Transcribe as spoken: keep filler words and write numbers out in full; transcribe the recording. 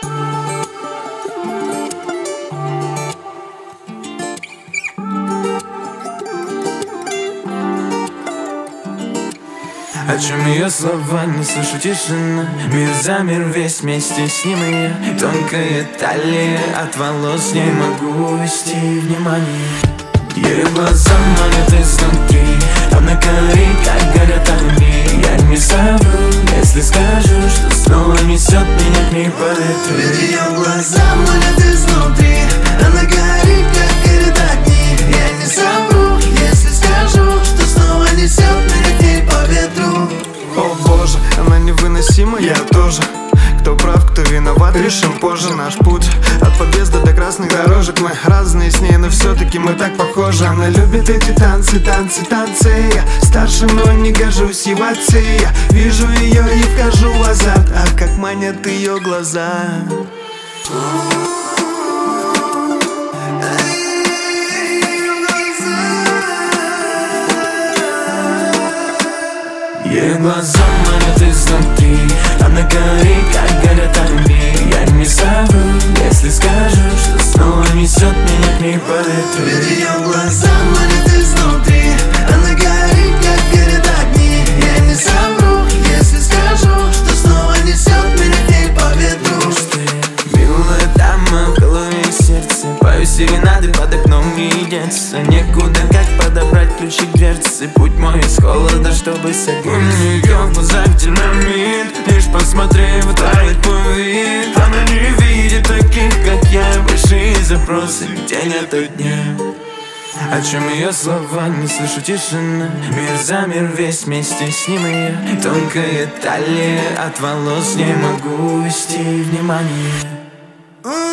О чем ее слова, не слышу тишина. Мир замер весь вместе с ним и я. Тонкая талия, от волос не могу вести внимание. Ее глаза манят изнутри, там на кори, как горят огни. Я не совру, если скажу, что снова несет меня к ней по ветру. Ведь ее глаза манят изнутри, там на кори, как горят огни. Я не совру, если скажу, что снова несет меня к ней по ветру. О боже, она невыносима, я тоже. Кто прав, кто виноват, решим позже. Наш путь от подъезда до красных дорожек. Мы разные с ней, но все-таки мы так похожи. Она любит эти танцы, танцы, танцы. Я старше, но не гожусь ей в отцы. Я вижу ее и вхожу в азарт. А как манят ее глаза. Ее глаза манят изнутри, там на кори, как горят огни. Я не совру, если скажу, что снова несет меня к ней по ветру. Ведь ее глаза манят изнутри, там на кори, как горят огни. Я не совру, если скажу, что снова несет меня к ней по ветру. Милая дама в голове и сердце, пою серенады под окном и деться. Некуда, как подобрать ключи к дверце. Путь мой из холода, чтобы согреть. У нее в глазах динамит, лишь посмотрев, тает мой вид. Она не видит таких, как я, большие запросы, день ото дня. О чем ее слова, не слышу тишина. Мир замер весь вместе с ним и я. Тонкая талия, от волос не могу вести внимание.